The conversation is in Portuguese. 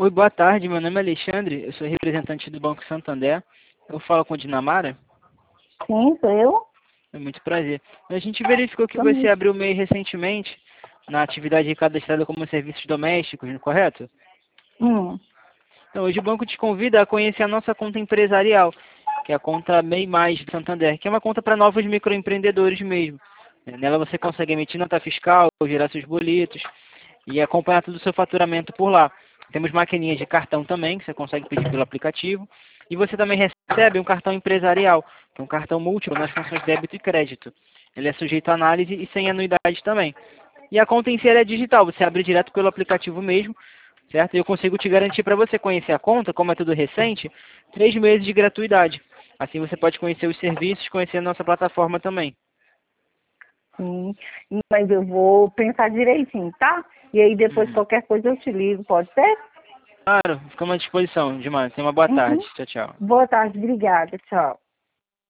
Oi, boa tarde. Meu nome é Alexandre, eu sou representante do Banco Santander. Eu falo com a Dinamara. Sim, sou eu. É muito prazer. A gente verificou que você Vamos. abriu o MEI recentemente na atividade cadastrada como serviços domésticos, correto? Hum, Então, hoje o banco te convida a conhecer a nossa conta empresarial, que é a conta MEI Mais do Santander, que é uma conta para novos microempreendedores mesmo. Nela você consegue emitir nota fiscal, gerar seus boletos e acompanhar todo o seu faturamento por lá. Temos maquininhas de cartão também, que você consegue pedir pelo aplicativo. E você também recebe um cartão empresarial, que é um cartão múltiplo nas funções débito e crédito. Ele é sujeito a análise e sem anuidade também. E a conta em si ela é digital, você abre direto pelo aplicativo mesmo, certo? E eu consigo te garantir para você conhecer a conta, como é tudo recente, 3 meses de gratuidade. Assim você pode conhecer os serviços, conhecer a nossa plataforma também. sim, mas eu vou pensar direitinho, tá? E aí depois Uhum. qualquer coisa eu te ligo, pode ser? Claro, ficamos à disposição, Dimar. Tenha uma boa Uhum. tarde. Tchau, tchau. Boa tarde, obrigada, tchau.